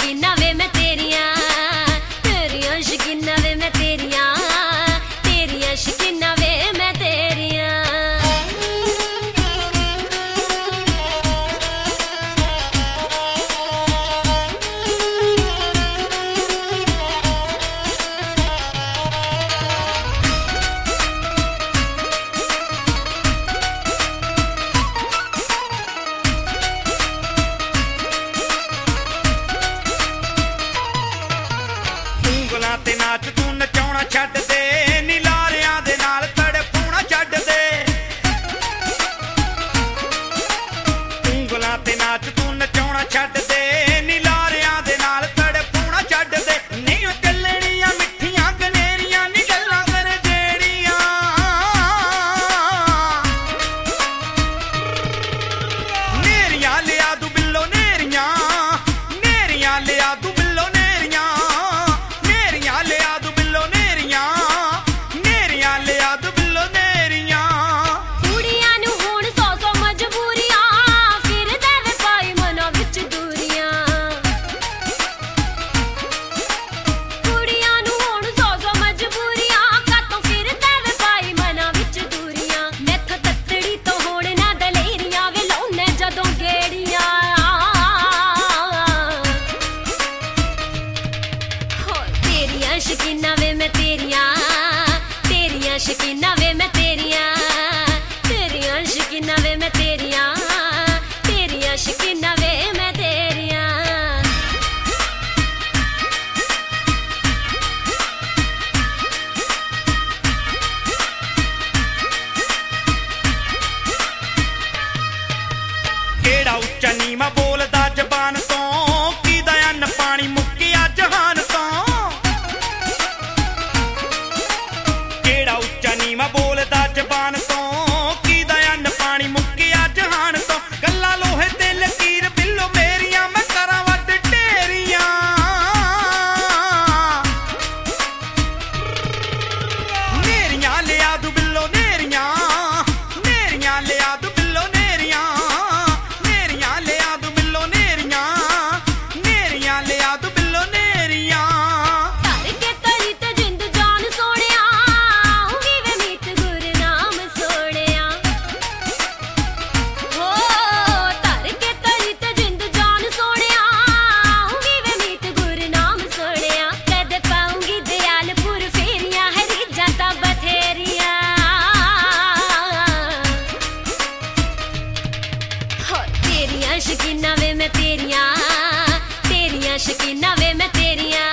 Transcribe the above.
शकीना वे मैं तेरियां शकीना वे मैं तेरियां शकीना वे मैं तेरियां। ਉਂਗਲਾਂ ਤੇ ਨਾਚ ਤੂੰ ਨਚਾਉਣਾ ਛੱਡ ਦੇ ਨੀ ਲਾਰਿਆਂ ਦੇ ਨਾਲ ਤੜਪਾਉਣਾ ਛੱਡ ਦੇ। ਉਂਗਲਾਂ ਤੇ ਨਾਚ ਤੂੰ ਨਚਾਉਣਾ ਛੱਡ ਦੇ ਨੀ ਲਾਰਿਆਂ ਦੇ ਨਾਲ ਤੜਪਾਉਣਾ ਛੱਡ ਦੇ। ਨਹੀਂ ਉਹ ਚੱਲਣੀਆਂ ਮਿੱਠੀਆਂ ਗਨੇਰੀਆਂ ਨੀ ਗੱਲਾਂ ਕਰ ਜਿਹੜੀਆਂ ਨੇਰੀਆਂ ਲਿਆ ਦੂ ਬਿੱਲੋ ਨੇਰੀਆਂ ਲਿਆ ਦੂ ਬਿੱਲੋ ਨੇਰੀਆਂ ਲਿਆ ਦੂ ਬਿੱਲੋ ਨੇਰੀਆਂ ਲਿਆ ਦੂ ਬਿੱਲੋ ਨੇਰੀਆਂ। ਕੁੜੀਆਂ ਨੂੰ ਹੁਣ ਸੌ ਮਜਬੂਰੀਆਂ ਫਿਰਦੇ ਵੇ ਪਾਈ ਮਨਾਂ ਵਿੱਚ ਦੂਰੀਆਂ। ਕੁੜੀਆਂ ਨੂੰ ਹੁਣ ਸੌ ਮਜਬੂਰੀਆਂ ਕਾਤੋਂ ਫਿਰਦੇ ਵੇ ਪਾਈ ਮਨਾਂ ਵਿੱਚ ਦੂਰੀਆਂ। ਮੈਥੋਂ ਤੱਤੜੀ ਤੋਂ ਹੁਣ ਨਾ ਦਲੇਰੀਆਂ ਵੇ ਲਾਉਨੇ ਜਦੋਂ ਗੇੜੀਆਂ। तेरियां शकीना वे मैं तेरियां शकीना वे मैं तेरियां शकीना वे मैं तेरियां शकीना वे मैं तेरियां। ਕਿਹੜਾ ਉੱਚਾ ਨੀਵਾਂ ਬੋਲਦਾ ਜ਼ਬਾਨ ਤੋਂ ਕਿਹਦਾ ਅੰਨ ਪਾਣੀ ਮੁੱਕਿਆ ਜਹਾਨ ਤੋਂ। ਕਿਹੜਾ ਉੱਚਾ ਨੀਵਾਂ ਬੋਲਦਾ ਜ਼ਬਾਨ ਤੋਂ ਕਿਹਦਾ ਅੰਨ ਪਾਣੀ ਮੁੱਕਿਆ ਜਹਾਨ ਤੋਂ। ਗੱਲਾਂ ਲੋਹੇ ਤੇ ਲਕੀਰ ਬਿੱਲੋ ਮੇਰੀਆਂ ਮੈਂ ਕਰਾਂ ਵੱਟ ਢੇਰੀਆਂ। ਨੇਰੀਆਂ ਲਿਆ ਦੂ ਬਿੱਲੋ ਨੇਰੀਆਂ ਲਿਆ ਦੂ ਬਿੱਲੋ ਨੇਰੀਆਂ ਲਿਆ ਦੂ ਬਿੱਲੋ ਨੇਰੀਆਂ ਲਿਆ ਦੂ ਬਿੱਲੋ ਨੇਰੀਆਂ। ਧਰ ਕੇ ਤਰੀ ਤੇ ਜਿੰਦ ਜਾਨ ਸੋਹਣਿਆ ਆਉਂਗੀ ਵੇ ਮੀਤ ਗੁਰਨਾਮ ਸੋਹਣਿਆ। ਹੋ ਧਰ ਕੇ ਤਰੀ ਤੇ ਜਿੰਦ ਜਾਨ ਸੋਹਣਿਆ ਆਉਂਗੀ ਵੇ ਮੀਤ ਗੁਰਨਾਮ ਸੋਹਣਿਆ। ਕਦ ਪਾਉਂਗੀ ਦਿਆਲਪੁਰ ਫੇਰੀਆਂ ਹਰੀ ਜਾਂਦਾ ਬਥੇਰੀਆਂ। तेरियां शकीना वे मैं तेरियां शकीना वे मैं तेरियां